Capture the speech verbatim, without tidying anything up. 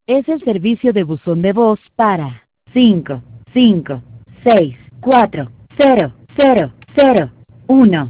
Es el servicio de buzón de voz para cinco cinco seis cuatro cero cero cero uno.